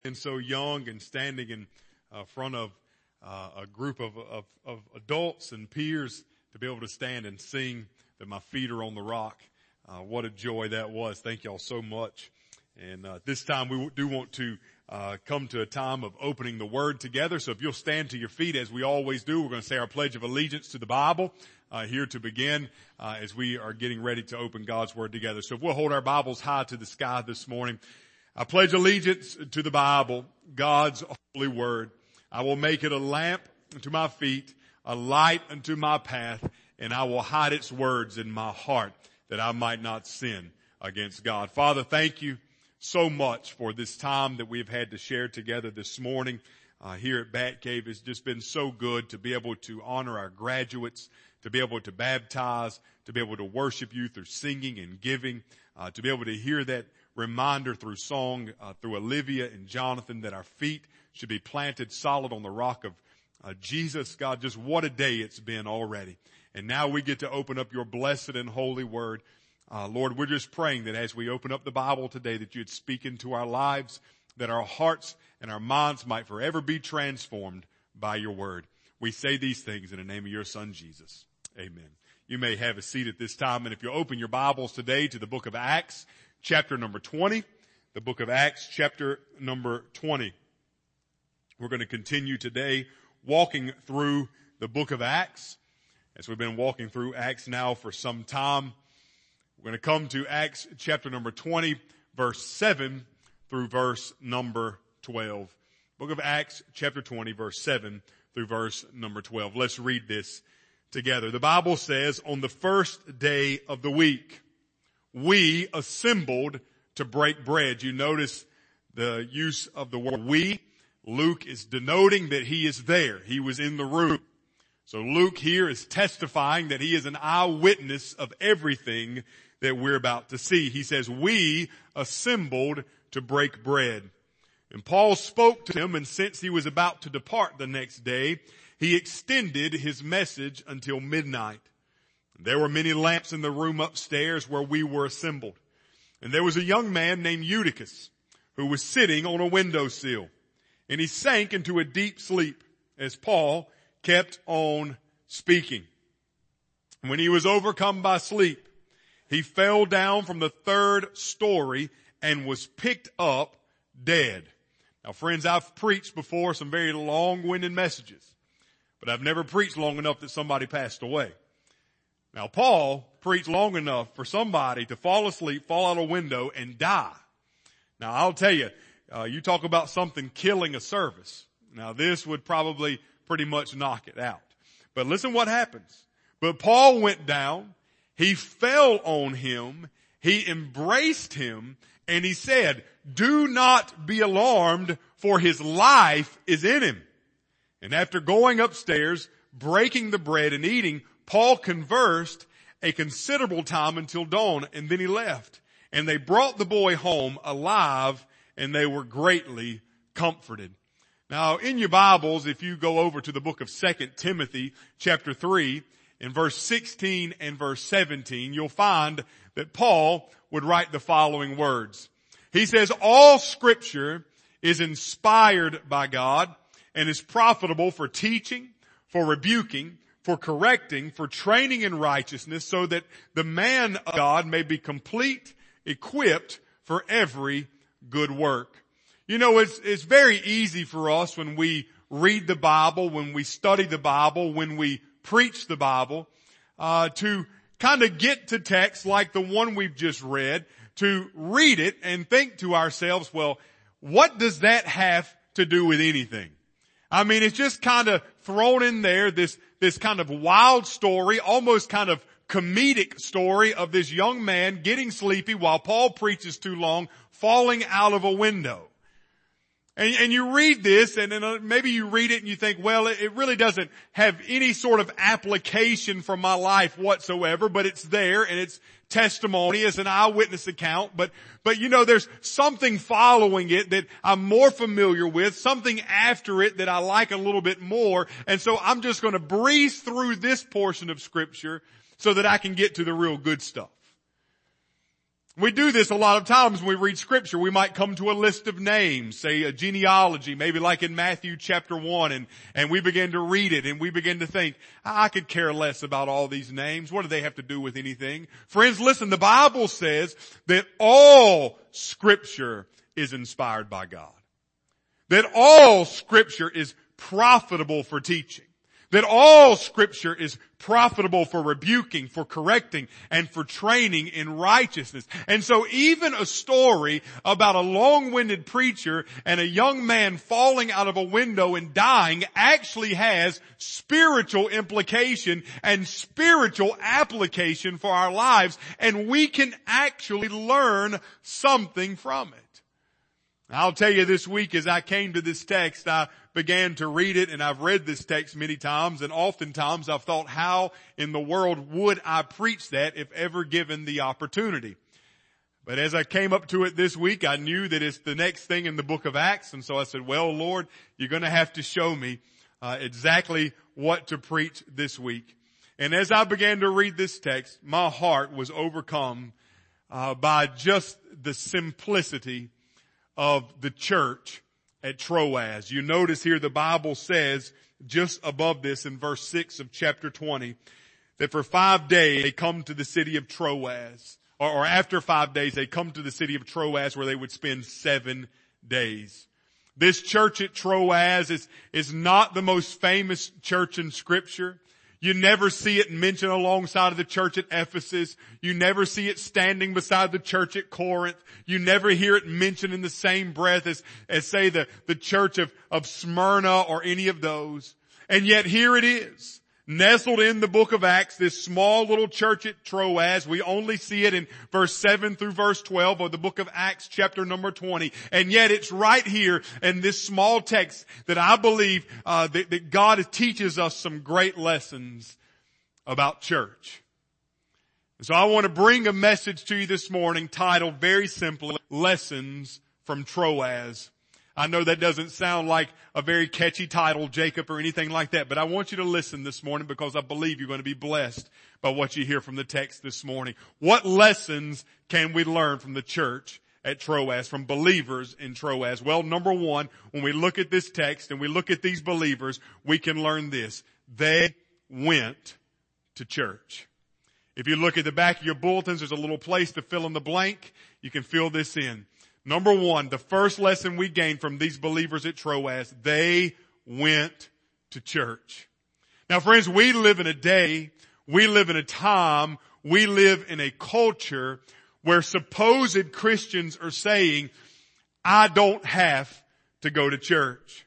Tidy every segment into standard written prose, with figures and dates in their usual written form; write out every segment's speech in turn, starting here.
And so young and standing in front of a group of adults and peers to be able to stand and sing that my feet are on the rock. What a joy that was. Thank y'all so much. And this time we do want to come to a time of opening the Word together. So if you'll stand to your feet as we always do, we're going to say our Pledge of Allegiance to the Bible here to begin as we are getting ready to open God's Word together. So if we'll hold our Bibles high to the sky this morning. I pledge allegiance to the Bible, God's holy Word. I will make it a lamp unto my feet, a light unto my path, and I will hide its words in my heart that I might not sin against God. Father, thank you so much for this time that we have had to share together this morning here at Bat Cave. It's just been so good to be able to honor our graduates, to be able to baptize, to be able to worship you through singing and giving, to be able to hear that reminder through song, through Olivia and Jonathan, that our feet should be planted solid on the rock of Jesus. God, just what a day it's been already. And now we get to open up your blessed and holy word. Lord, we're just praying that as we open up the Bible today, that you'd speak into our lives, that our hearts and our minds might forever be transformed by your word. We say these things in the name of your Son, Jesus. Amen. You may have a seat at this time, and if you open your Bibles today to the book of Acts, chapter number 20, the book of Acts, chapter number 20. We're going to continue today walking through the book of Acts. As we've been walking through Acts now for some time, we're going to come to Acts chapter number 20, verse 7 through verse number 12. Book of Acts chapter 20, verse 7 through verse number 12. Let's read this together. The Bible says, on the first day of the week, we assembled to break bread. You notice the use of the word we. Luke is denoting that he is there. He was in the room. So Luke here is testifying that he is an eyewitness of everything that we're about to see. He says, we assembled to break bread. And Paul spoke to him, and since he was about to depart the next day, he extended his message until midnight. There were many lamps in the room upstairs where we were assembled. And there was a young man named Eutychus who was sitting on a windowsill. And he sank into a deep sleep as Paul kept on speaking. When he was overcome by sleep, he fell down from the third story and was picked up dead. Now friends, I've preached before some very long-winded messages, but I've never preached long enough that somebody passed away. Now Paul preached long enough for somebody to fall asleep, fall out a window, and die. Now I'll tell you, you talk about something killing a service. Now this would probably pretty much knock it out. But listen what happens. But Paul went down, he fell on him, he embraced him, and he said, do not be alarmed, for his life is in him. And after going upstairs, breaking the bread and eating, Paul conversed a considerable time until dawn, and then he left. And they brought the boy home alive, and they were greatly comforted. Now, in your Bibles, if you go over to the book of 2 Timothy, chapter 3, in verse 16 and verse 17, you'll find that Paul would write the following words. He says, all scripture is inspired by God and is profitable for teaching, for rebuking, for correcting, for training in righteousness, so that the man of God may be complete, equipped for every good work. You know, it's very easy for us when we read the Bible, when we study the Bible, when we preach the Bible, to kind of get to texts like the one we've just read, to read it and think to ourselves, well, what does that have to do with anything? I mean, it's just kind of thrown in there, this kind of wild story, almost kind of comedic story of this young man getting sleepy while Paul preaches too long, falling out of a window. And you read this, and then maybe you read it and you think, well, it really doesn't have any sort of application for my life whatsoever, but it's there, and it's testimony as an eyewitness account. But you know, there's something following it that I'm more familiar with, something after it that I like a little bit more. And so I'm just going to breeze through this portion of Scripture so that I can get to the real good stuff. We do this a lot of times when we read scripture. We might come to a list of names, say a genealogy, maybe like in Matthew chapter 1, and we begin to read it and we begin to think, I could care less about all these names. What do they have to do with anything? Friends, listen, the Bible says that all scripture is inspired by God. That all scripture is profitable for teaching. That all scripture is profitable for rebuking, for correcting, and for training in righteousness. And so even a story about a long-winded preacher and a young man falling out of a window and dying actually has spiritual implication and spiritual application for our lives, and we can actually learn something from it. I'll tell you, this week as I came to this text, I began to read it, and I've read this text many times, and oftentimes I've thought, how in the world would I preach that if ever given the opportunity? But as I came up to it this week, I knew that it's the next thing in the book of Acts, and so I said, well, Lord, you're going to have to show me exactly what to preach this week. And as I began to read this text, my heart was overcome by just the simplicity of the church at Troas. You notice here the Bible says just above this in verse 6 of chapter 20 that for 5 days they come to the city of Troas, or after 5 days they come to the city of Troas where they would spend 7 days. This church at Troas is not the most famous church in Scripture. You never see it mentioned alongside of the church at Ephesus. You never see it standing beside the church at Corinth. You never hear it mentioned in the same breath as say the church of Smyrna or any of those. And yet here it is, nestled in the book of Acts, this small little church at Troas. We only see it in verse 7 through verse 12 of the book of Acts chapter number 20. And yet it's right here in this small text that I believe that God teaches us some great lessons about church. And so I want to bring a message to you this morning titled very simply, Lessons from Troas. I know that doesn't sound like a very catchy title, Jacob, or anything like that, but I want you to listen this morning because I believe you're going to be blessed by what you hear from the text this morning. What lessons can we learn from the church at Troas, from believers in Troas? Well, number one, when we look at this text and we look at these believers, we can learn this. They went to church. If you look at the back of your bulletins, there's a little place to fill in the blank. You can fill this in. Number one, the first lesson we gained from these believers at Troas, they went to church. Now friends, we live in a day, we live in a time, we live in a culture where supposed Christians are saying, I don't have to go to church.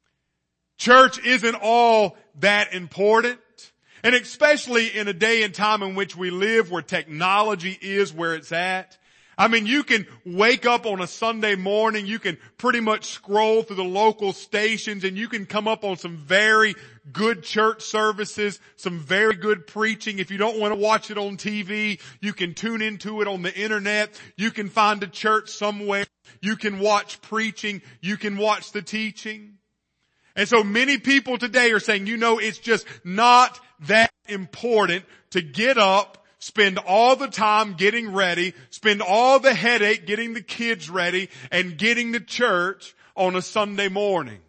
Church isn't all that important. And especially in a day and time in which we live where technology is where it's at. I mean, you can wake up on a Sunday morning, you can pretty much scroll through the local stations and you can come up on some very good church services, some very good preaching. If you don't want to watch it on TV, you can tune into it on the internet. You can find a church somewhere. You can watch preaching. You can watch the teaching. And so many people today are saying, it's just not that important to get up, spend all the time getting ready, spend all the headache getting the kids ready, and getting to church on a Sunday morning.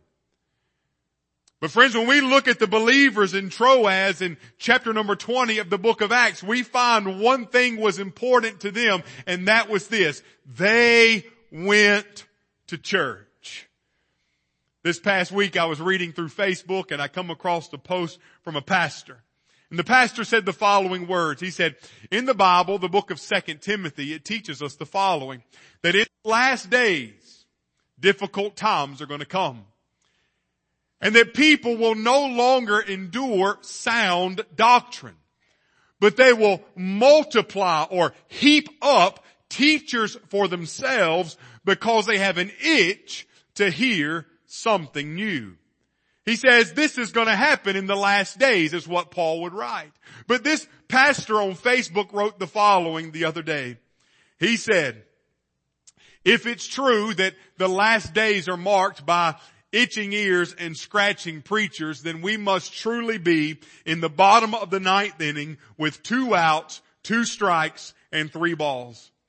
But friends, when we look at the believers in Troas in chapter number 20 of the book of Acts, we find one thing was important to them, and that was this. They went to church. This past week I was reading through Facebook and I come across the post from a pastor. And the pastor said the following words. He said, in the Bible, the book of 2 Timothy, it teaches us the following, that in the last days, difficult times are going to come. And that people will no longer endure sound doctrine, but they will multiply or heap up teachers for themselves because they have an itch to hear something new. He says this is going to happen in the last days is what Paul would write. But this pastor on Facebook wrote the following the other day. He said, if it's true that the last days are marked by itching ears and scratching preachers, then we must truly be in the bottom of the ninth inning with 2 outs, 2 strikes, and 3 balls.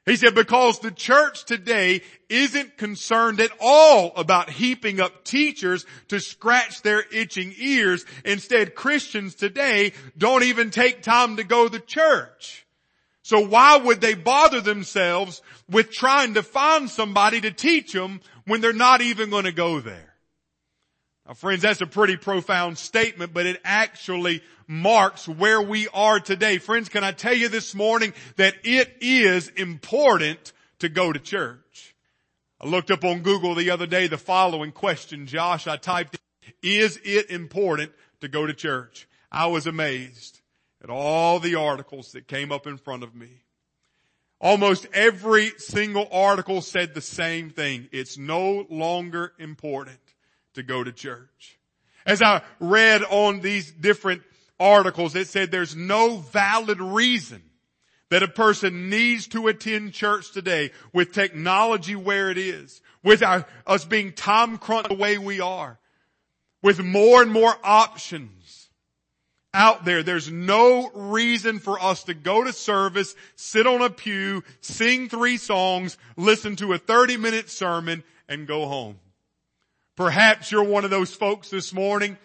He said, because the church today isn't concerned at all about heaping up teachers to scratch their itching ears. Instead, Christians today don't even take time to go to church. So why would they bother themselves with trying to find somebody to teach them when they're not even going to go there? Now friends, that's a pretty profound statement, but it actually marks where we are today. Friends, can I tell you this morning that it is important to go to church? I looked up on Google the other day the following question, Josh. I typed in, is it important to go to church? I was amazed at all the articles that came up in front of me. Almost every single article said the same thing. It's no longer important to go to church. As I read on these different articles, it said there's no valid reason that a person needs to attend church today with technology where it is, with us being time crunched the way we are, with more and more options out there. There's no reason for us to go to service, sit on a pew, sing 3 songs, listen to a 30-minute sermon, and go home. Perhaps you're one of those folks this morning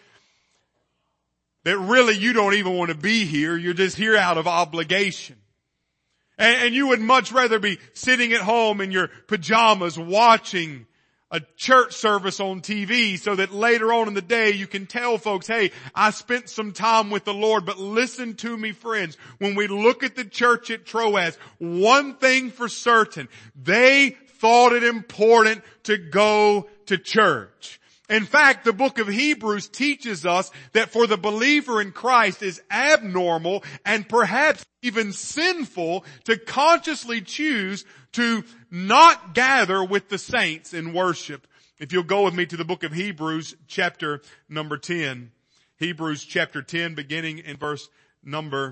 that really you don't even want to be here. You're just here out of obligation. And you would much rather be sitting at home in your pajamas watching a church service on TV so that later on in the day you can tell folks, hey, I spent some time with the Lord. But listen to me, friends. When we look at the church at Troas, one thing for certain, they thought it important to go to church. In fact, the book of Hebrews teaches us that for the believer in Christ is abnormal and perhaps even sinful to consciously choose to not gather with the saints in worship. If you'll go with me to the book of Hebrews chapter number 10. Hebrews chapter 10 beginning in verse number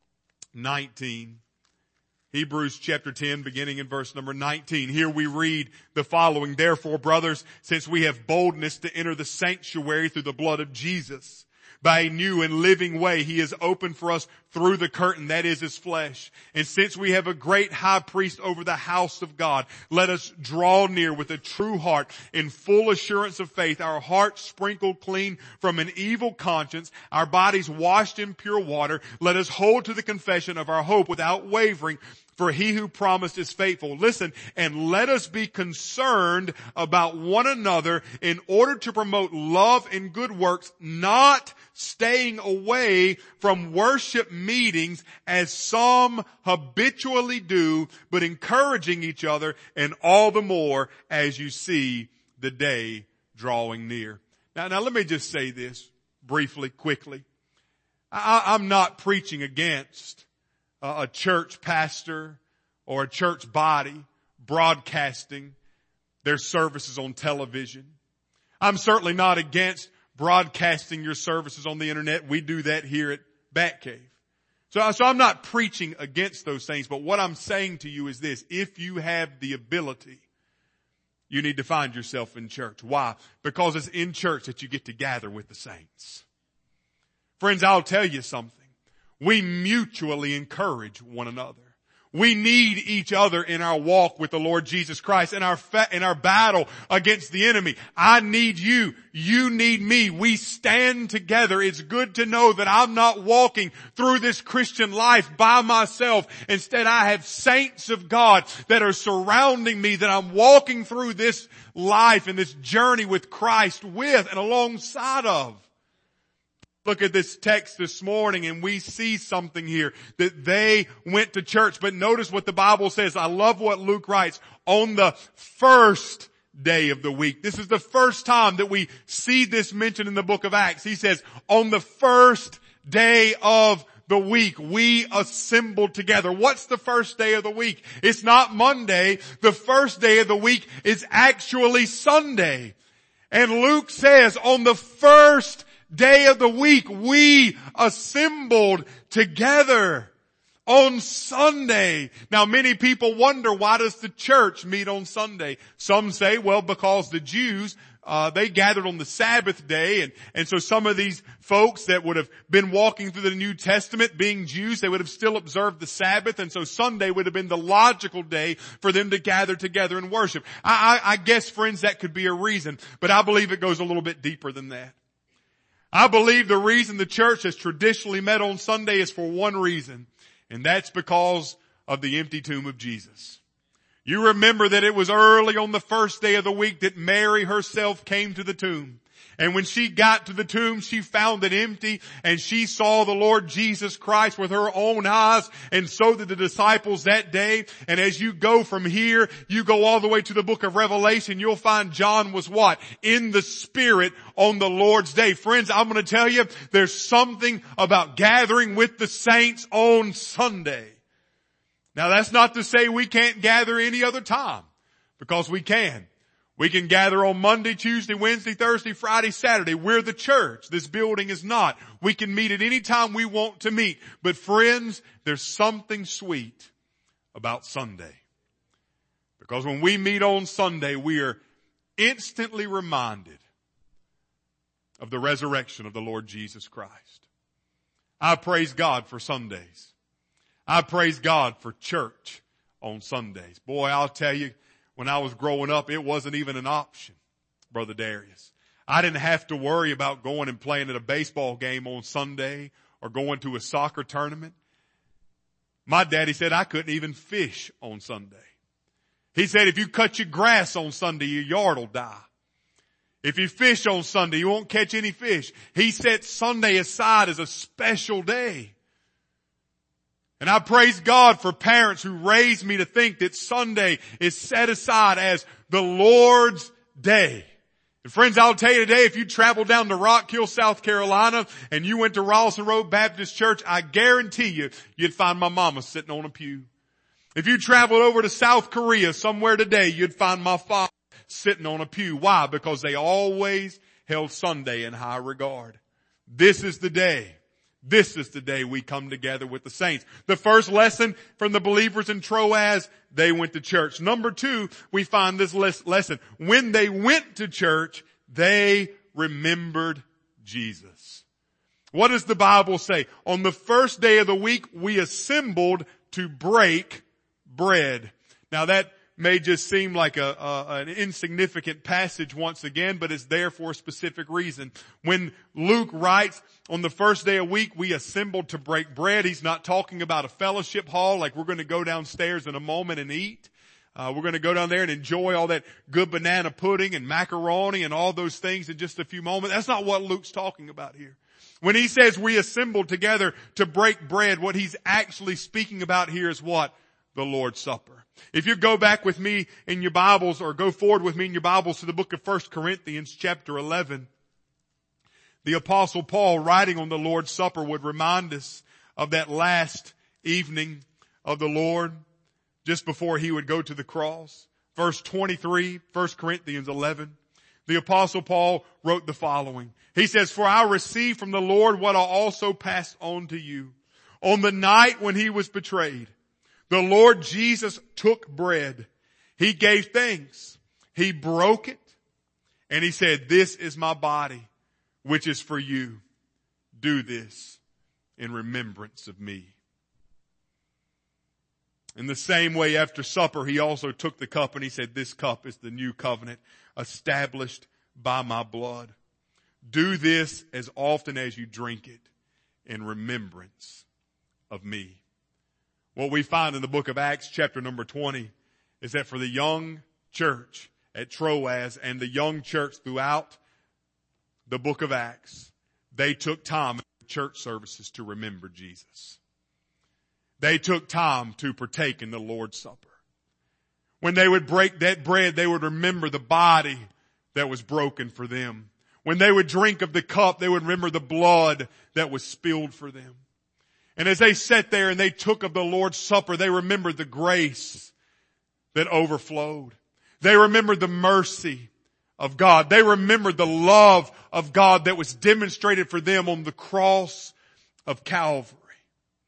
19. Hebrews chapter 10 beginning in verse number 19. Here we read the following. Therefore, brothers, since we have boldness to enter the sanctuary through the blood of Jesus, by a new and living way he has opened for us through the curtain, that is his flesh. And since we have a great high priest over the house of God, let us draw near with a true heart in full assurance of faith, our hearts sprinkled clean from an evil conscience, our bodies washed in pure water. Let us hold to the confession of our hope without wavering, for he who promised is faithful. Listen, and let us be concerned about one another in order to promote love and good works, not staying away from worship meetings as some habitually do, but encouraging each other, and all the more as you see the day drawing near. Now let me just say this briefly, quickly. I'm not preaching against a church pastor or a church body broadcasting their services on television. I'm certainly not against broadcasting your services on the internet. We do that here at Batcave. So I'm not preaching against those things, but what I'm saying to you is this. If you have the ability, you need to find yourself in church. Why? Because it's in church that you get to gather with the saints. Friends, I'll tell you something. We mutually encourage one another. We need each other in our walk with the Lord Jesus Christ, in our battle against the enemy. I need you. You need me. We stand together. It's good to know that I'm not walking through this Christian life by myself. Instead, I have saints of God that are surrounding me, that I'm walking through this life and this journey with Christ with and alongside of. Look at this text this morning and we see something here that they went to church. But notice what the Bible says. I love what Luke writes. On the first day of the week. This is the first time that we see this mentioned in the book of Acts. He says, on the first day of the week, we assembled together. What's the first day of the week? It's not Monday. The first day of the week is actually Sunday. And Luke says, on the first day of the week, we assembled together. On Sunday. Now many people wonder, why does the church meet on Sunday? Some say, well, because the Jews, they gathered on the Sabbath day, and so some of these folks that would have been walking through the New Testament, being Jews, they would have still observed the Sabbath, and so Sunday would have been the logical day for them to gather together and worship. I guess, friends, that could be a reason, but I believe it goes a little bit deeper than that. I believe the reason the church has traditionally met on Sunday is for one reason, and that's because of the empty tomb of Jesus. You remember that it was early on the first day of the week that Mary herself came to the tomb. And when she got to the tomb, she found it empty, and she saw the Lord Jesus Christ with her own eyes, and so did the disciples that day. And as you go from here, you go all the way to the book of Revelation, you'll find John was what? In the Spirit on the Lord's day. Friends, I'm going to tell you, there's something about gathering with the saints on Sunday. Now that's not to say we can't gather any other time, because we can. We can gather on Monday, Tuesday, Wednesday, Thursday, Friday, Saturday. We're the church. This building is not. We can meet at any time we want to meet. But friends, there's something sweet about Sunday. Because when we meet on Sunday, we are instantly reminded of the resurrection of the Lord Jesus Christ. I praise God for Sundays. I praise God for church on Sundays. Boy, I'll tell you, when I was growing up, it wasn't even an option, Brother Darius. I didn't have to worry about going and playing at a baseball game on Sunday or going to a soccer tournament. My daddy said I couldn't even fish on Sunday. He said if you cut your grass on Sunday, your yard will die. If you fish on Sunday, you won't catch any fish. He set Sunday aside as a special day. And I praise God for parents who raised me to think that Sunday is set aside as the Lord's day. And friends, I'll tell you today, if you travel down to Rock Hill, South Carolina, and you went to Rawson Road Baptist Church, I guarantee you'd find my mama sitting on a pew. If you traveled over to South Korea somewhere today, you'd find my father sitting on a pew. Why? Because they always held Sunday in high regard. This is the day. This is the day we come together with the saints. The first lesson from the believers in Troas, they went to church. Number 2, we find this lesson. When they went to church, they remembered Jesus. What does the Bible say? On the first day of the week, we assembled to break bread. Now that may just seem like an insignificant passage once again, but it's there for a specific reason. When Luke writes, on the first day of the week, we assembled to break bread, he's not talking about a fellowship hall like we're going to go downstairs in a moment and eat. We're going to go down there and enjoy all that good banana pudding and macaroni and all those things in just a few moments. That's not what Luke's talking about here. When he says we assembled together to break bread, what he's actually speaking about here is what? The Lord's Supper. If you go back with me in your Bibles, or go forward with me in your Bibles to the book of 1 Corinthians chapter 11, the Apostle Paul, writing on the Lord's Supper, would remind us of that last evening of the Lord just before he would go to the cross. Verse 23, 1 Corinthians 11, the Apostle Paul wrote the following. He says, "For I received from the Lord what I also passed on to you. On the night when he was betrayed, the Lord Jesus took bread. He gave thanks. He broke it. And he said, 'This is my body, which is for you. Do this in remembrance of me.'" In the same way, after supper, he also took the cup and he said, "This cup is the new covenant established by my blood. Do this as often as you drink it in remembrance of me." What we find in the book of Acts chapter number 20 is that for the young church at Troas and the young church throughout the book of Acts, they took time in church services to remember Jesus. They took time to partake in the Lord's Supper. When they would break that bread, they would remember the body that was broken for them. When they would drink of the cup, they would remember the blood that was spilled for them. And as they sat there and they took of the Lord's Supper, they remembered the grace that overflowed. They remembered the mercy of God. They remembered the love of God that was demonstrated for them on the cross of Calvary.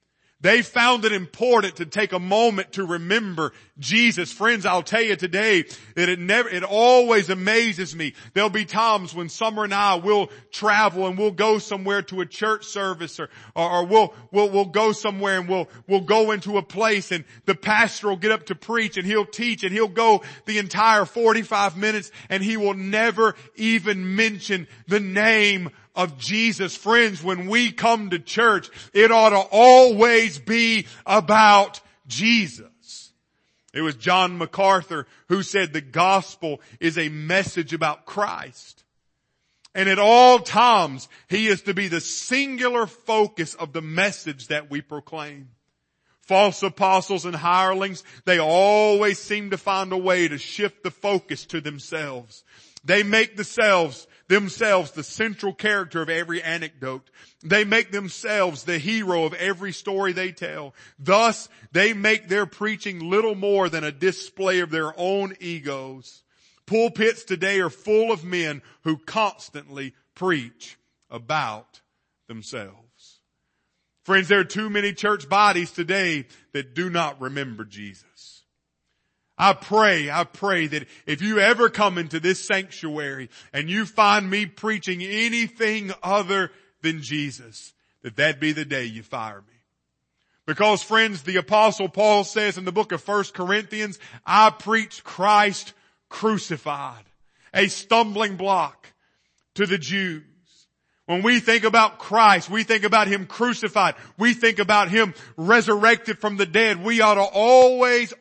They found it important to take a moment to remember Jesus. Friends, I'll tell you today that it always amazes me. There'll be times when Summer and I will travel and we'll go somewhere to a church service or we'll go somewhere and we'll go into a place and the pastor will get up to preach and he'll teach and he'll go the entire 45 minutes and he will never even mention the name of Jesus. Friends, when we come to church, it ought to always be about Jesus. It was John MacArthur who said the gospel is a message about Christ. And at all times, he is to be the singular focus of the message that we proclaim. False apostles and hirelings, they always seem to find a way to shift the focus to themselves. They make themselves the central character of every anecdote. They make themselves the hero of every story they tell. Thus, they make their preaching little more than a display of their own egos. Pulpits today are full of men who constantly preach about themselves. Friends, there are too many church bodies today that do not remember Jesus. I pray that if you ever come into this sanctuary and you find me preaching anything other than Jesus, that be the day you fire me. Because friends, the apostle Paul says in the book of 1 Corinthians, I preach Christ crucified, a stumbling block to the Jews. When we think about Christ, we think about Him crucified. We think about Him resurrected from the dead. We ought to always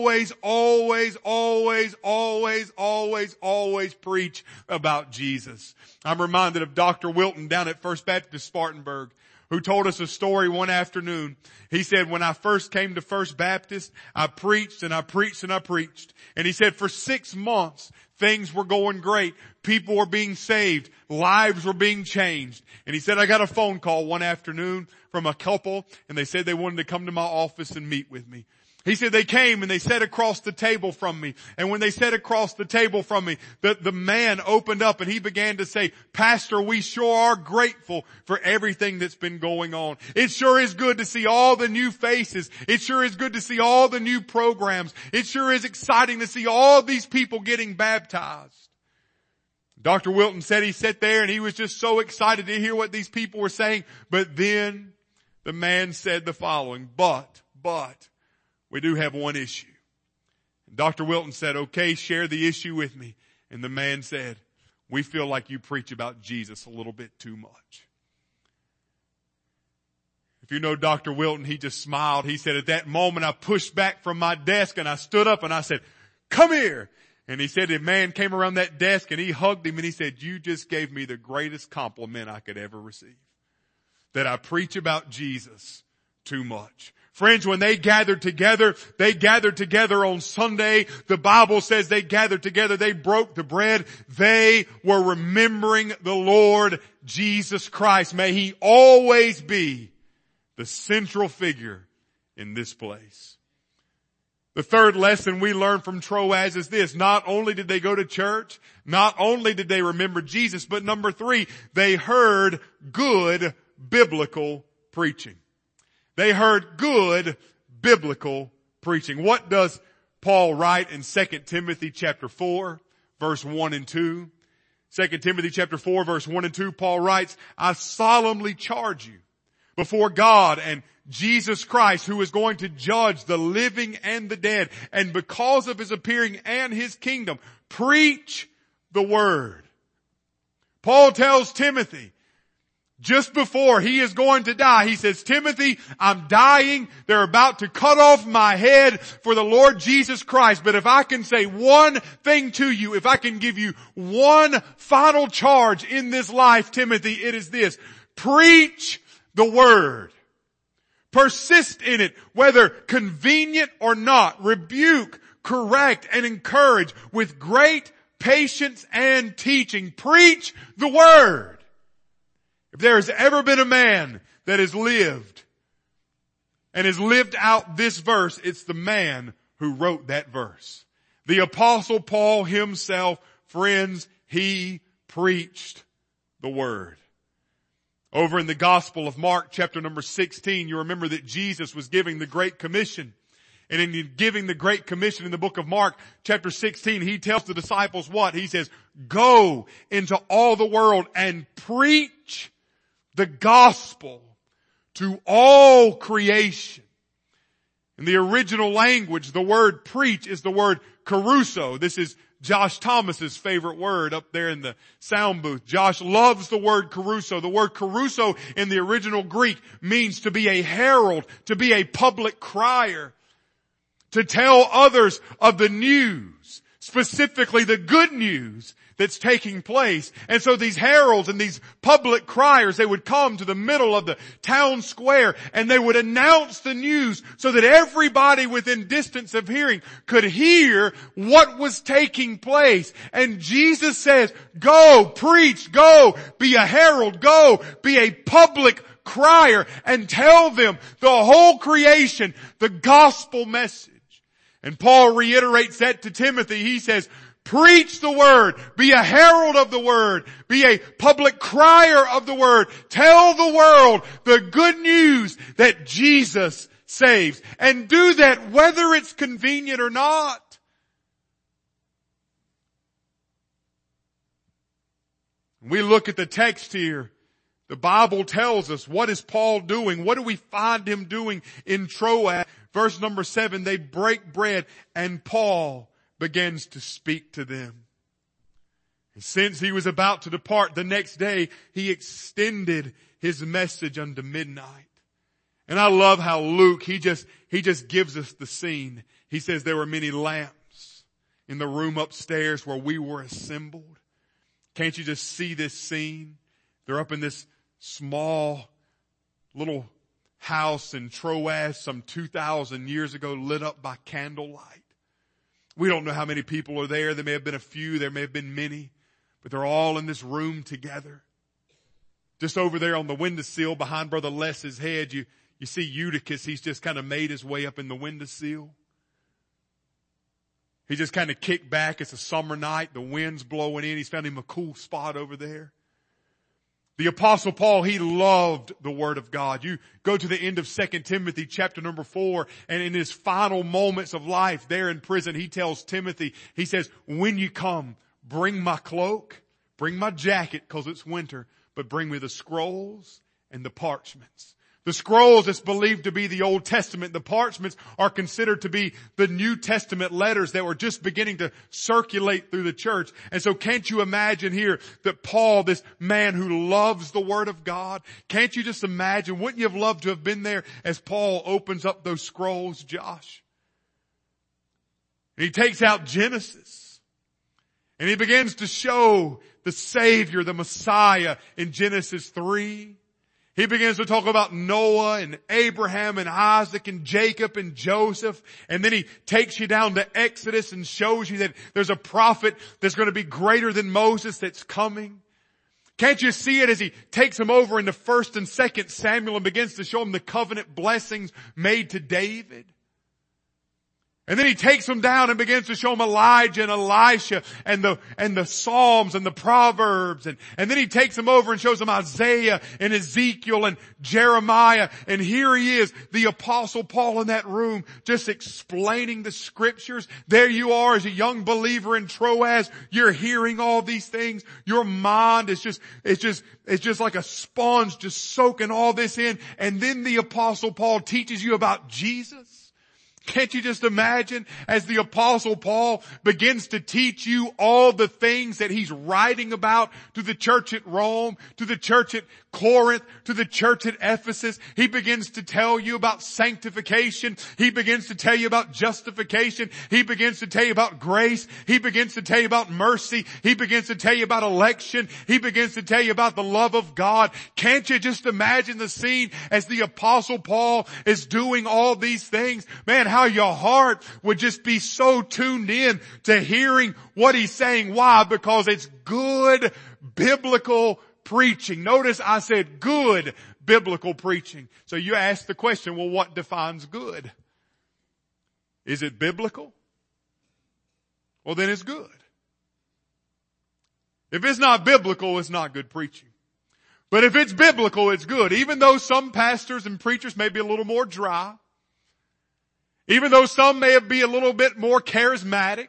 preach about Jesus. I'm reminded of Dr. Wilton down at First Baptist Spartanburg, who told us a story one afternoon. He said, when I first came to First Baptist, I preached and I preached and I preached. And he said for 6 months, things were going great. People were being saved. Lives were being changed. And he said, I got a phone call one afternoon from a couple and they said they wanted to come to my office and meet with me. He said they came and they sat across the table from me. And when they sat across the table from me, the man opened up and he began to say, Pastor, we sure are grateful for everything that's been going on. It sure is good to see all the new faces. It sure is good to see all the new programs. It sure is exciting to see all these people getting baptized. Dr. Wilton said he sat there and he was just so excited to hear what these people were saying. But then the man said the following, but, we do have one issue. Dr. Wilton said, okay, share the issue with me. And the man said, we feel like you preach about Jesus a little bit too much. If you know Dr. Wilton, he just smiled. He said, at that moment I pushed back from my desk and I stood up and I said, come here. And he said the man came around that desk and he hugged him and he said, you just gave me the greatest compliment I could ever receive. That I preach about Jesus too much. Friends, when they gathered together on Sunday. The Bible says they gathered together. They broke the bread. They were remembering the Lord Jesus Christ. May He always be the central figure in this place. The third lesson we learn from Troas is this. Not only did they go to church, not only did they remember Jesus, but number 3, they heard good biblical preaching. They heard good biblical preaching. What does Paul write in 2 Timothy chapter 4, verse 1 and 2? 2 Timothy chapter 4, verse 1 and 2, Paul writes, I solemnly charge you before God and Jesus Christ, who is going to judge the living and the dead, and because of His appearing and His kingdom, preach the word. Paul tells Timothy, just before he is going to die, he says, Timothy, I'm dying. They're about to cut off my head for the Lord Jesus Christ. But if I can say one thing to you, if I can give you one final charge in this life, Timothy, it is this. Preach the word. Persist in it, whether convenient or not. Rebuke, correct, and encourage with great patience and teaching. Preach the word. If there has ever been a man that has lived and has lived out this verse, it's the man who wrote that verse. The Apostle Paul himself, friends, he preached the word. Over in the Gospel of Mark, chapter number 16, you remember that Jesus was giving the Great Commission. And in giving the Great Commission in the book of Mark, chapter 16, he tells the disciples what? He says, go into all the world and preach the gospel to all creation. In the original language, the word preach is the word kerusso. This is Josh Thomas's favorite word up there in the sound booth. Josh loves the word kerusso. The word kerusso in the original Greek means to be a herald, to be a public crier, to tell others of the news, specifically the good news that's taking place. And so these heralds and these public criers, they would come to the middle of the town square and they would announce the news so that everybody within distance of hearing could hear what was taking place. And Jesus says, go, preach, go, be a herald, go, be a public crier and tell them, the whole creation, the gospel message. And Paul reiterates that to Timothy. He says, preach the word. Be a herald of the word. Be a public crier of the word. Tell the world the good news that Jesus saves. And do that whether it's convenient or not. We look at the text here. The Bible tells us, what is Paul doing? What do we find him doing in Troas? Verse number 7, they break bread and Paul begins to speak to them. And since he was about to depart the next day, he extended his message unto midnight. And I love how Luke, he just gives us the scene. He says there were many lamps in the room upstairs where we were assembled. Can't you just see this scene? They're up in this small little house in Troas some 2,000 years ago, lit up by candlelight. We don't know how many people are there. There may have been a few. There may have been many. But they're all in this room together. Just over there on the windowsill behind Brother Les's head, you see Eutychus. He's just kind of made his way up in the windowsill. He just kind of kicked back. It's a summer night. The wind's blowing in. He's found him a cool spot over there. The Apostle Paul, he loved the Word of God. You go to the end of 2 Timothy chapter number 4, and in his final moments of life there in prison, he tells Timothy, he says, when you come, bring my cloak, bring my jacket because it's winter, but bring me the scrolls and the parchments. The scrolls is believed to be the Old Testament. The parchments are considered to be the New Testament letters that were just beginning to circulate through the church. And so can't you imagine here that Paul, this man who loves the Word of God, can't you just imagine, wouldn't you have loved to have been there as Paul opens up those scrolls, Josh? And he takes out Genesis. And he begins to show the Savior, the Messiah in Genesis 3. He begins to talk about Noah and Abraham and Isaac and Jacob and Joseph. And then he takes you down to Exodus and shows you that there's a prophet that's going to be greater than Moses that's coming. Can't you see it as he takes him over into 1 and 2 Samuel and begins to show him the covenant blessings made to David? And then he takes them down and begins to show them Elijah and Elisha and the Psalms and the Proverbs. And then he takes them over and shows them Isaiah and Ezekiel and Jeremiah. And here he is, the Apostle Paul in that room, just explaining the Scriptures. There you are as a young believer in Troas. You're hearing all these things. Your mind is just like a sponge just soaking all this in. And then the Apostle Paul teaches you about Jesus. Can't you just imagine as the Apostle Paul begins to teach you all the things that he's writing about to the church at Rome, to the church at Corinth, to the church at Ephesus. He begins to tell you about sanctification. He begins to tell you about justification. He begins to tell you about grace. He begins to tell you about mercy. He begins to tell you about election. He begins to tell you about the love of God. Can't you just imagine the scene as the Apostle Paul is doing all these things? Man, how your heart would just be so tuned in to hearing what he's saying. Why? Because it's good biblical preaching. Notice I said good biblical preaching. So you ask the question, well, what defines good? Is it biblical? Well, then it's good. If it's not biblical, it's not good preaching. But if it's biblical, it's good. Even though some pastors and preachers may be a little more dry, even though some may be a little bit more charismatic,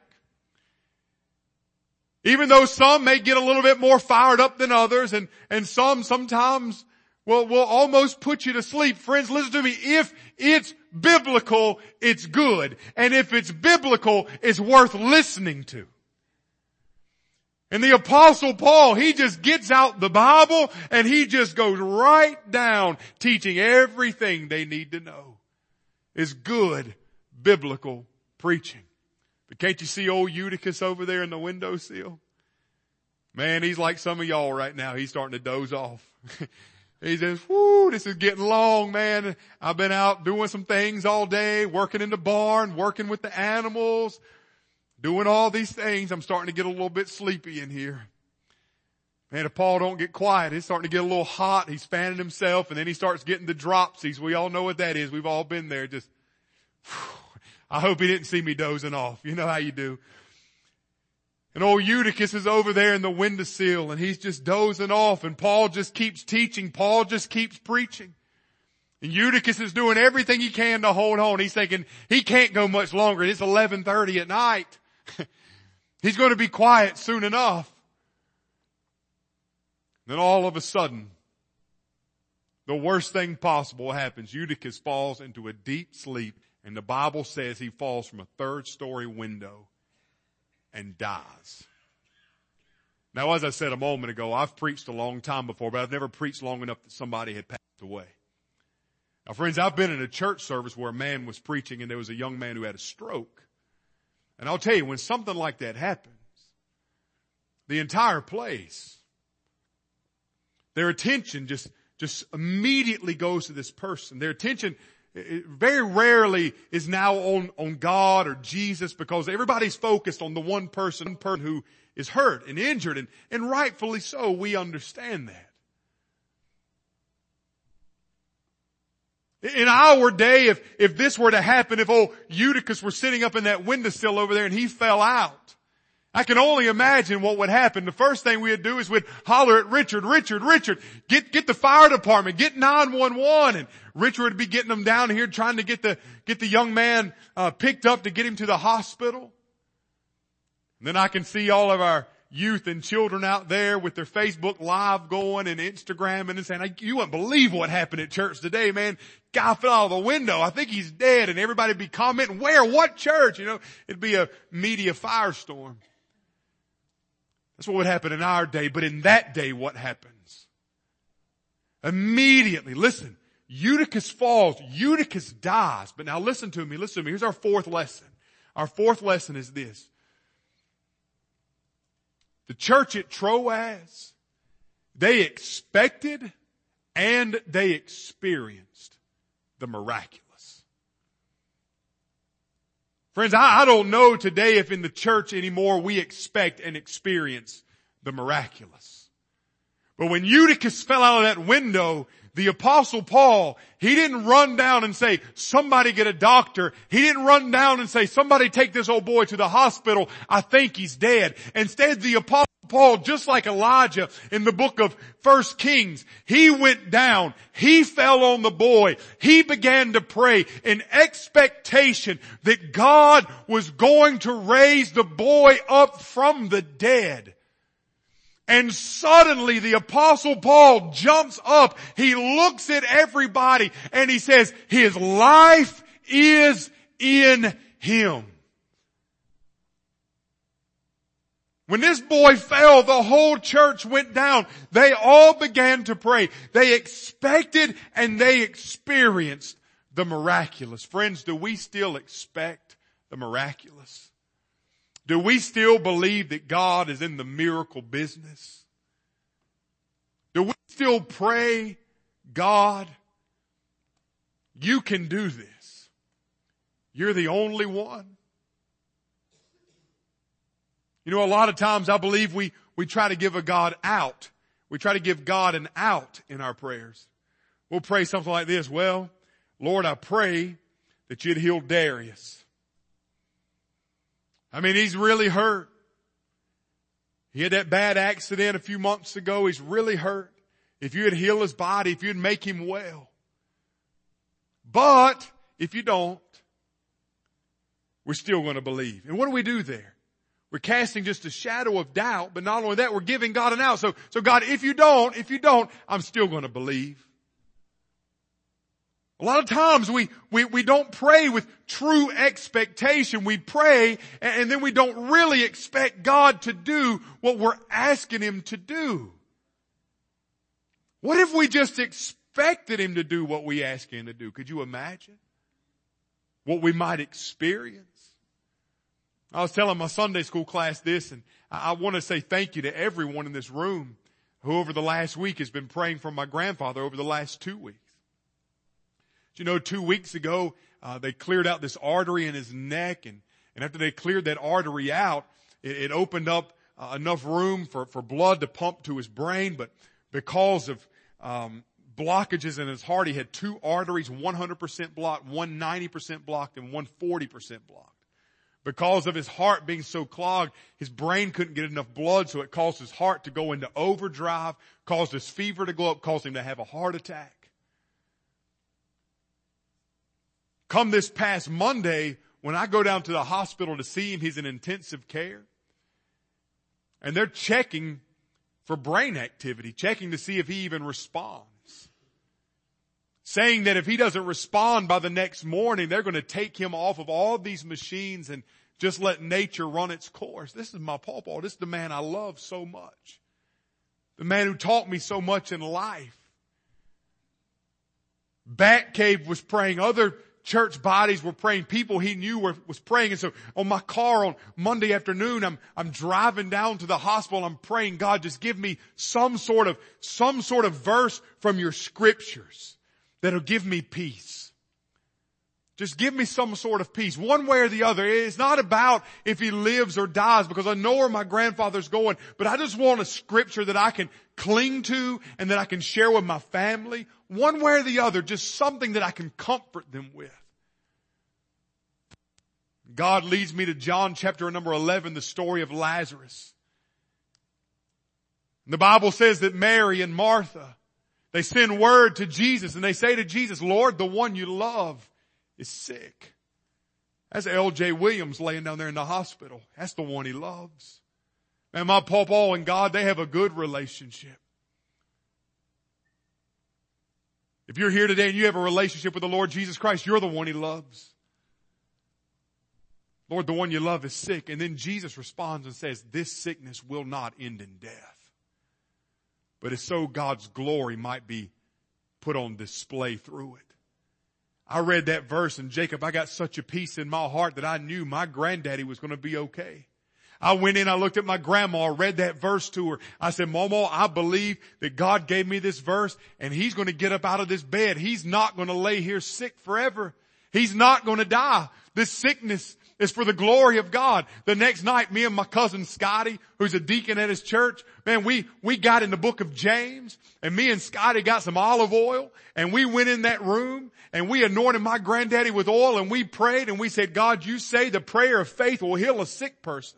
even though some may get a little bit more fired up than others, and some sometimes will almost put you to sleep. Friends, listen to me. If it's biblical, it's good. And if it's biblical, it's worth listening to. And the Apostle Paul, he just gets out the Bible and he just goes right down teaching everything they need to know. It's good biblical preaching. But can't you see old Eutychus over there in the windowsill? Man, he's like some of y'all right now. He's starting to doze off. He says, whoo, this is getting long, man. I've been out doing some things all day, working in the barn, working with the animals, doing all these things. I'm starting to get a little bit sleepy in here. Man, if Paul don't get quiet, it's starting to get a little hot. He's fanning himself and then he starts getting the dropsies. We all know what that is. We've all been there. Just, whew, I hope he didn't see me dozing off. You know how you do. And old Eutychus is over there in the windowsill and he's just dozing off and Paul just keeps teaching. Paul just keeps preaching. And Eutychus is doing everything he can to hold on. He's thinking he can't go much longer. It's 11:30 at night. He's going to be quiet soon enough. Then all of a sudden, the worst thing possible happens. Eutychus falls into a deep sleep and the Bible says he falls from a 3rd-story window and dies. Now, as I said a moment ago, I've preached a long time before, but I've never preached long enough that somebody had passed away. Now, friends, I've been in a church service where a man was preaching and there was a young man who had a stroke. And I'll tell you, when something like that happens, the entire place, their attention just immediately goes to this person. Their attention very rarely is now on God or Jesus because everybody's focused on the one person who is hurt and injured, and rightfully so. We understand that. In our day, if this were to happen, if old Eutychus were sitting up in that windowsill over there and he fell out, I can only imagine what would happen. The first thing we'd do is we'd holler at Richard, get the fire department, get 911. And Richard would be getting them down here trying to get the young man, picked up to get him to the hospital. And then I can see all of our youth and children out there with their Facebook Live going and Instagram and saying, you wouldn't believe what happened at church today, man. Guy fell out of the window. I think he's dead. And everybody would be commenting, where, what church? You know, it'd be a media firestorm. That's what would happen in our day. But in that day, what happens? Immediately, listen, Eutychus falls. Eutychus dies. But now listen to me. Here's our 4th lesson. Our 4th lesson is this. The church at Troas, they expected and they experienced the miraculous. Friends, I don't know today if in the church anymore we expect and experience the miraculous. But when Eutychus fell out of that window, the Apostle Paul, he didn't run down and say, somebody get a doctor. He didn't run down and say, somebody take this old boy to the hospital. I think he's dead. Instead, the Apostle Paul, just like Elijah in the book of 1 Kings, he went down, he fell on the boy, he began to pray in expectation that God was going to raise the boy up from the dead. And suddenly the Apostle Paul jumps up, he looks at everybody and he says, his life is in him. When this boy fell, the whole church went down. They all began to pray. They expected and they experienced the miraculous. Friends, do we still expect the miraculous? Do we still believe that God is in the miracle business? Do we still pray, God, you can do this. You're the only one. You know, a lot of times I believe we try to give a God out. We try to give God an out in our prayers. We'll pray something like this. Well, Lord, I pray that you'd heal Darius. I mean, he's really hurt. He had that bad accident a few months ago. He's really hurt. if you'd heal his body, if you'd make him well. But if you don't, we're still going to believe. And what do we do there? We're casting just a shadow of doubt, but not only that, we're giving God an out. So God, if you don't, I'm still going to believe. A lot of times we don't pray with true expectation. We pray and then we don't really expect God to do what we're asking him to do. What if we just expected him to do what we ask him to do? Could you imagine what we might experience? I was telling my Sunday school class this, and I want to say thank you to everyone in this room who over the last week has been praying for my grandfather over the last 2 weeks. You know, 2 weeks ago, they cleared out this artery in his neck, and after they cleared that artery out, it opened up enough room for blood to pump to his brain, but because of blockages in his heart, he had 2 arteries, 100% blocked, one 90% blocked, and one 40% blocked. Because of his heart being so clogged, his brain couldn't get enough blood, so it caused his heart to go into overdrive, caused his fever to go up, caused him to have a heart attack. Come this past Monday, when I go down to the hospital to see him, he's in intensive care. And they're checking for brain activity, checking to see if he even responds. Saying that if he doesn't respond by the next morning, they're going to take him off of all of these machines and just let nature run its course. This is my pawpaw. This is the man I love so much. The man who taught me so much in life. Batcave was praying. Other church bodies were praying. People he knew was praying. And so on my car on Monday afternoon, I'm driving down to the hospital. I'm praying, God, just give me some sort of verse from your scriptures that'll give me peace. Just give me some sort of peace, one way or the other. It's not about if he lives or dies, because I know where my grandfather's going, but I just want a scripture that I can cling to and that I can share with my family. One way or the other, just something that I can comfort them with. God leads me to John chapter number 11, the story of Lazarus. The Bible says that Mary and Martha, they send word to Jesus and they say to Jesus, Lord, the one you love is sick. That's L.J. Williams laying down there in the hospital. That's the one he loves. And my pawpaw and God, they have a good relationship. If you're here today and you have a relationship with the Lord Jesus Christ, you're the one he loves. Lord, the one you love is sick. And then Jesus responds and says, this sickness will not end in death, but it's so God's glory might be put on display through it. I read that verse, and Jacob, I got such a peace in my heart that I knew my granddaddy was going to be okay. I went in, I looked at my grandma, read that verse to her. I said, Mama, I believe that God gave me this verse and he's going to get up out of this bed. He's not going to lay here sick forever. He's not going to die. This sickness is for the glory of God. The next night, me and my cousin Scotty, who's a deacon at his church, man, we got in the book of James, and me and Scotty got some olive oil, and we went in that room and we anointed my granddaddy with oil, and we prayed and we said, God, you say the prayer of faith will heal a sick person.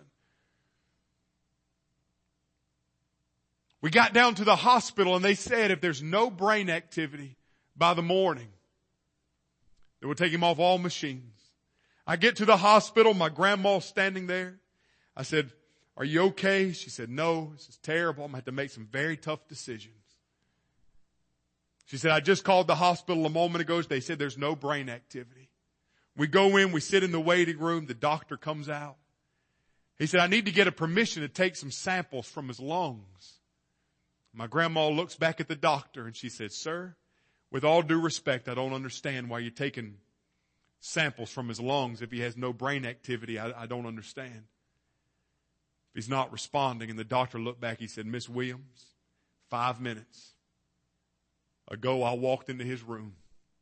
We got down to the hospital and they said if there's no brain activity by the morning, they would take him off all machines. I get to the hospital, my grandma's standing there. I said, are you okay? She said, no, this is terrible. I'm going to have to make some very tough decisions. She said, I just called the hospital a moment ago. They said there's no brain activity. We go in, we sit in the waiting room. The doctor comes out. He said, I need to get a permission to take some samples from his lungs. My grandma looks back at the doctor and she said, sir, with all due respect, I don't understand why you're taking samples from his lungs if he has no brain activity. I don't understand. He's not responding. And the doctor looked back. He said, Miss Williams, 5 minutes ago, I walked into his room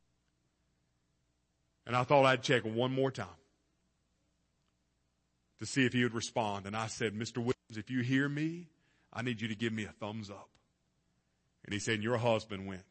and I thought I'd check one more time to see if he would respond. And I said, Mr. Williams, if you hear me, I need you to give me a thumbs up. And he said, your husband went.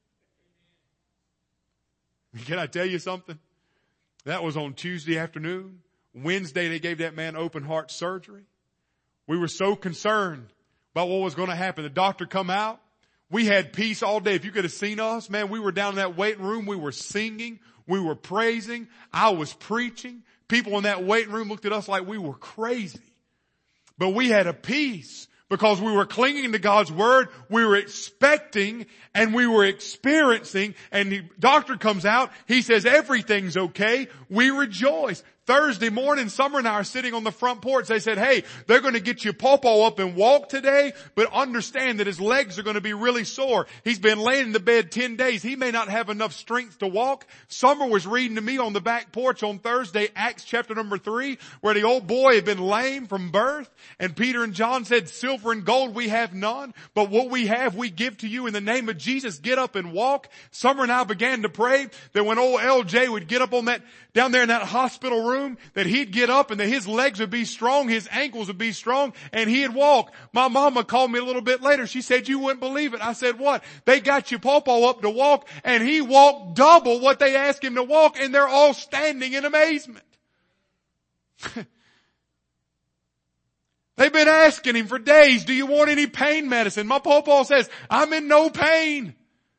Can I tell you something? That was on Tuesday afternoon. Wednesday, they gave that man open heart surgery. We were so concerned about what was going to happen. The doctor come out. We had peace all day. If you could have seen us, man, we were down in that waiting room. We were singing. We were praising. I was preaching. People in that waiting room looked at us like we were crazy. But we had a peace because we were clinging to God's word. We were expecting and we were experiencing. And the doctor comes out. He says, everything's okay. We rejoice. Thursday morning, Summer and I are sitting on the front porch. They said, hey, they're going to get you Pawpaw up and walk today, but understand that his legs are going to be really sore. He's been laying in the bed 10 days. He may not have enough strength to walk. Summer was reading to me on the back porch on Thursday, Acts chapter number 3, where the old boy had been lame from birth. And Peter and John said, silver and gold we have none, but what we have we give to you in the name of Jesus. Get up and walk. Summer and I began to pray that when old LJ would get up on that, down there in that hospital room, that he'd get up and that his legs would be strong, his ankles would be strong, and he'd walk. My mama called me a little bit later. She said, you wouldn't believe it. I said, what? They got you Pawpaw up to walk, and he walked double what they asked him to walk, and they're all standing in amazement. They've been asking him for days, do you want any pain medicine? My Pawpaw says, I'm in no pain.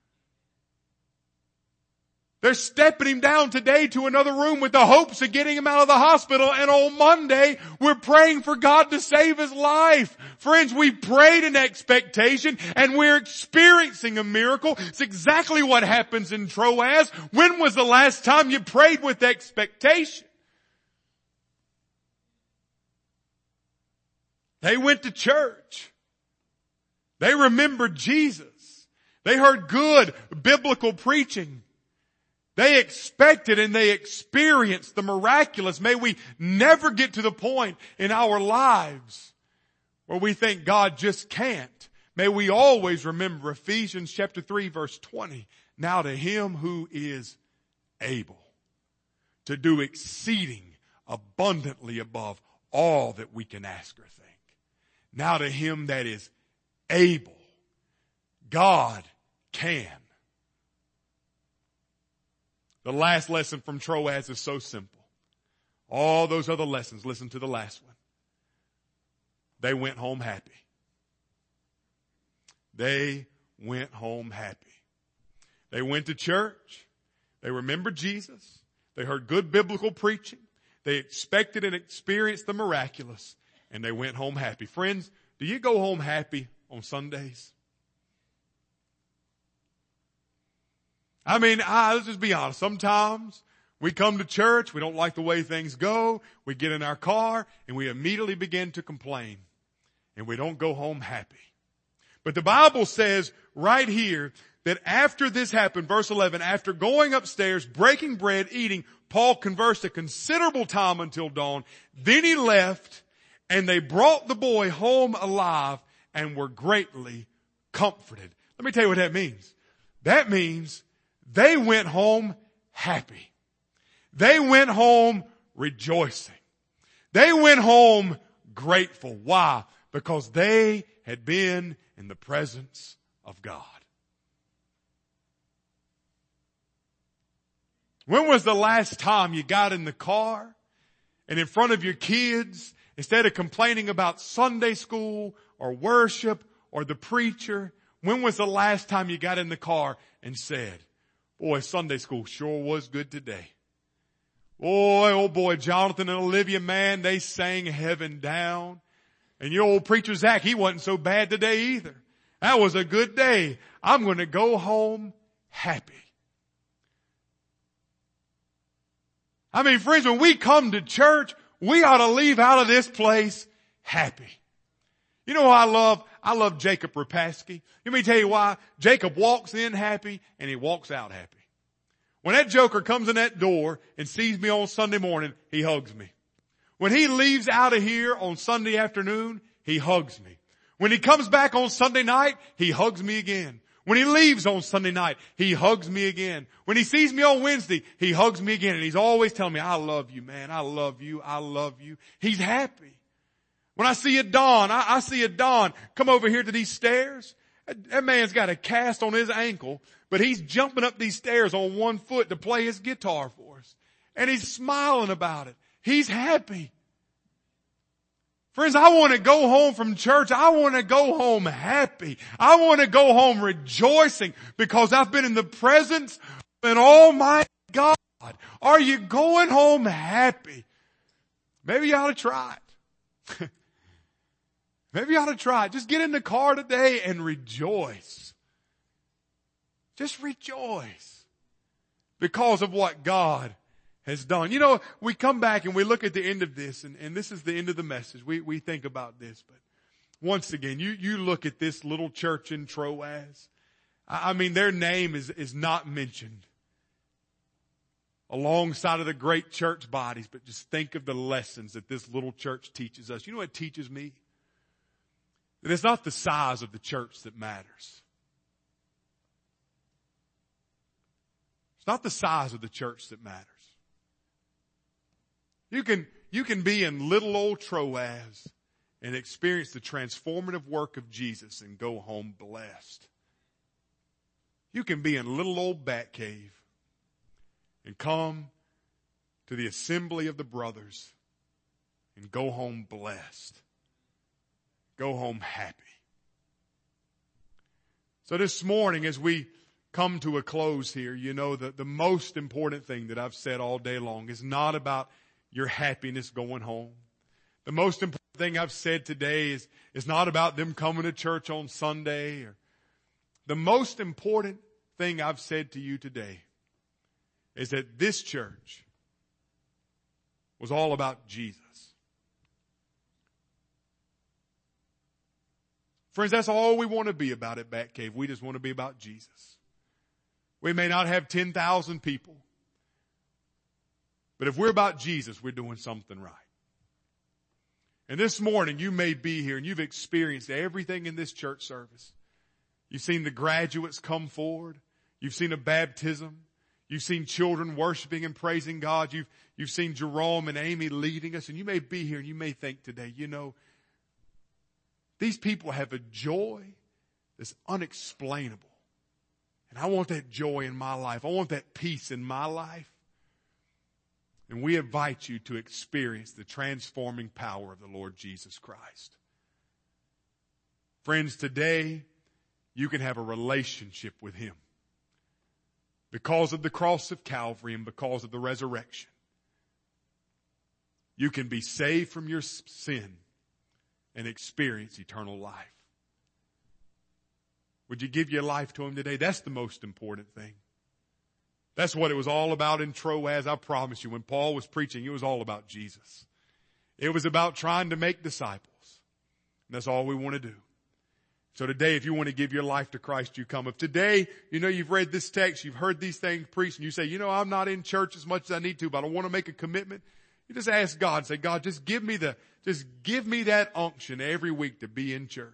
They're stepping him down today to another room with the hopes of getting him out of the hospital. And on Monday, we're praying for God to save his life. Friends, we prayed in expectation and we're experiencing a miracle. It's exactly what happens in Troas. When was the last time you prayed with expectation? They went to church. They remembered Jesus. They heard good biblical preaching. They expected and they experienced the miraculous. May we never get to the point in our lives where we think God just can't. May we always remember Ephesians chapter 3 verse 20. Now to him who is able to do exceeding abundantly above all that we can ask or think. Now to him that is able. God can. The last lesson from Troas is so simple. All those other lessons, listen to the last one. They went home happy. They went home happy. They went to church. They remembered Jesus. They heard good biblical preaching. They expected and experienced the miraculous. And they went home happy. Friends, do you go home happy on Sundays? I mean, let's just be honest. Sometimes we come to church, we don't like the way things go, we get in our car, and we immediately begin to complain. And we don't go home happy. But the Bible says right here that after this happened, verse 11, after going upstairs, breaking bread, eating, Paul conversed a considerable time until dawn. Then he left, and they brought the boy home alive and were greatly comforted. Let me tell you what that means. That means they went home happy. They went home rejoicing. They went home grateful. Why? Because they had been in the presence of God. When was the last time you got in the car and in front of your kids, instead of complaining about Sunday school or worship or the preacher, when was the last time you got in the car and said, boy, Sunday school sure was good today. Boy, oh boy, Jonathan and Olivia, man, they sang heaven down. And your old preacher Zach, he wasn't so bad today either. That was a good day. I'm going to go home happy. I mean, friends, when we come to church, we ought to leave out of this place happy. You know what I love? I love Jacob Rapaski. Let me tell you why. Jacob walks in happy and he walks out happy. When that joker comes in that door and sees me on Sunday morning, he hugs me. When he leaves out of here on Sunday afternoon, he hugs me. When he comes back on Sunday night, he hugs me again. When he leaves on Sunday night, he hugs me again. When he sees me on Wednesday, he hugs me again. And he's always telling me, I love you, man. I love you. I love you. He's happy. When I see a Don, I see a Don come over here to these stairs. That man's got a cast on his ankle, but he's jumping up these stairs on one foot to play his guitar for us. And he's smiling about it. He's happy. Friends, I want to go home from church. I want to go home happy. I want to go home rejoicing because I've been in the presence of an almighty God. Are you going home happy? Maybe you ought to try it. Maybe you ought to try it. Just get in the car today and rejoice. Just rejoice because of what God has done. You know, we come back and we look at the end of this, and this is the end of the message. We think about this, but once again, you look at this little church in Troas. I mean, their name is not mentioned alongside of the great church bodies, but just think of the lessons that this little church teaches us. You know what it teaches me? That it's not the size of the church that matters. It's not the size of the church that matters. You can be in little old Troas and experience the transformative work of Jesus and go home blessed. You can be in little old Batcave and come to the assembly of the brothers and go home blessed. Go home happy. So this morning as we come to a close here, you know that the most important thing that I've said all day long is not about your happiness going home. The most important thing I've said today is not about them coming to church on Sunday. The most important thing I've said to you today is that this church was all about Jesus. Friends, that's all we want to be about at Batcave. We just want to be about Jesus. We may not have 10,000 people, but if we're about Jesus, we're doing something right. And this morning, you may be here and you've experienced everything in this church service. You've seen the graduates come forward. You've seen a baptism. You've seen children worshiping and praising God. You've seen Jerome and Amy leading us. And you may be here and you may think today, you know, these people have a joy that's unexplainable. And I want that joy in my life. I want that peace in my life. And we invite you to experience the transforming power of the Lord Jesus Christ. Friends, today you can have a relationship with Him. Because of the cross of Calvary and because of the resurrection. You can be saved from your sin and experience eternal life. Would you give your life to Him today? That's the most important thing. That's what it was all about in Troas. I promise you, when Paul was preaching, it was all about Jesus. It was about trying to make disciples. And that's all we want to do. So today, if you want to give your life to Christ, you come. If today, you know, you've read this text, you've heard these things preached, and you say, you know, I'm not in church as much as I need to, but I want to make a commitment. You just ask God, say, God, just give me that unction every week to be in church.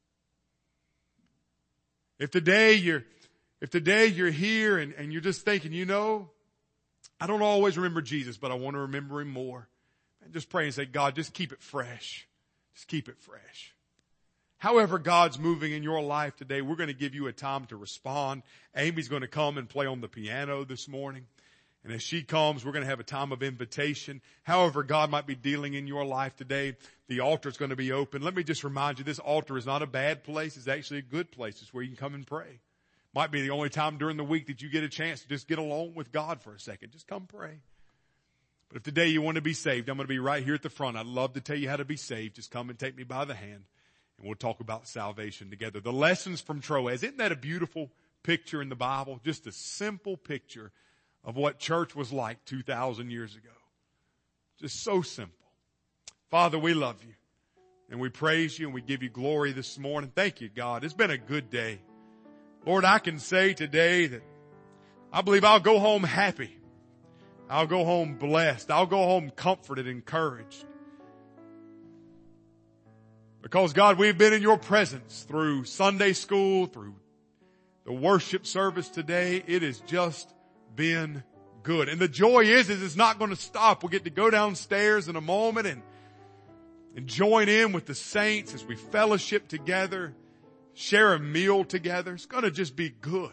If today you're here and you're just thinking, you know, I don't always remember Jesus, but I want to remember Him more. And just pray and say, God, just keep it fresh. Just keep it fresh. However God's moving in your life today, we're going to give you a time to respond. Amy's going to come and play on the piano this morning. And as she comes, we're going to have a time of invitation. However God might be dealing in your life today, the altar is going to be open. Let me just remind you, this altar is not a bad place. It's actually a good place. It's where you can come and pray. Might be the only time during the week that you get a chance to just get alone with God for a second. Just come pray. But if today you want to be saved, I'm going to be right here at the front. I'd love to tell you how to be saved. Just come and take me by the hand, and we'll talk about salvation together. The lessons from Troas. Isn't that a beautiful picture in the Bible? Just a simple picture of what church was like 2,000 years ago. Just so simple. Father, we love you, and we praise you, and we give you glory this morning. Thank you, God. It's been a good day. Lord, I can say today that I believe I'll go home happy. I'll go home blessed. I'll go home comforted, encouraged. Because God, we've been in your presence through Sunday school, through the worship service today. It has just been good. And the joy is it's not going to stop. We'll get to go downstairs in a moment and join in with the saints as we fellowship together, share a meal together. It's going to just be good.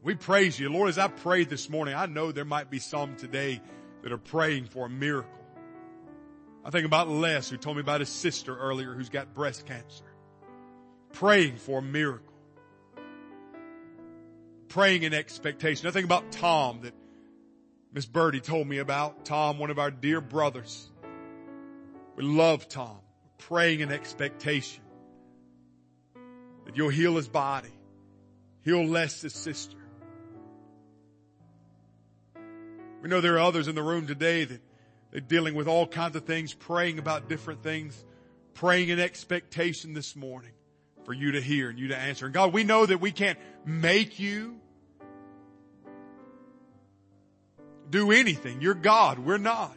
We praise you. Lord, as I prayed this morning, I know there might be some today that are praying for a miracle. I think about Les, who told me about his sister earlier who's got breast cancer. Praying for a miracle. Praying in expectation. I think about Tom that Miss Birdie told me about. Tom, one of our dear brothers. We love Tom. Praying in expectation that you'll heal his body. Heal Les' sister. We know there are others in the room today that they're dealing with all kinds of things, praying about different things, praying in expectation this morning for you to hear and you to answer. And God, we know that we can't make you do anything. You're God. We're not.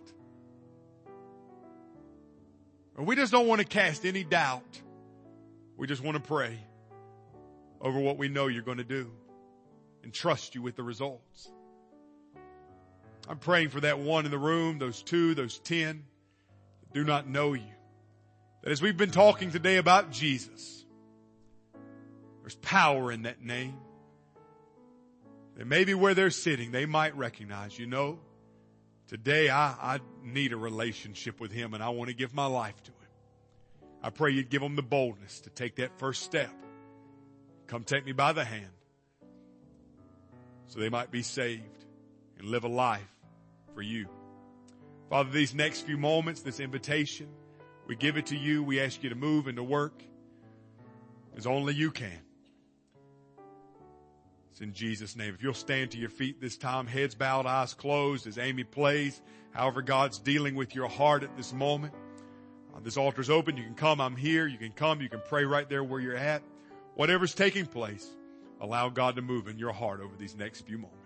And we just don't want to cast any doubt. We just want to pray over what we know you're going to do and trust you with the results. I'm praying for that one in the room, those 2, those 10 that do not know you. That as we've been talking today about Jesus, there's power in that name. That maybe where they're sitting, they might recognize, today I need a relationship with him and I want to give my life to him. I pray you'd give them the boldness to take that first step. Come take me by the hand so they might be saved and live a life for you. Father, these next few moments, this invitation, we give it to you. We ask you to move and to work as only you can. It's in Jesus' name. If you'll stand to your feet this time, heads bowed, eyes closed as Amy plays. However God's dealing with your heart at this moment. This altar's open. You can come. I'm here. You can come. You can pray right there where you're at. Whatever's taking place, allow God to move in your heart over these next few moments.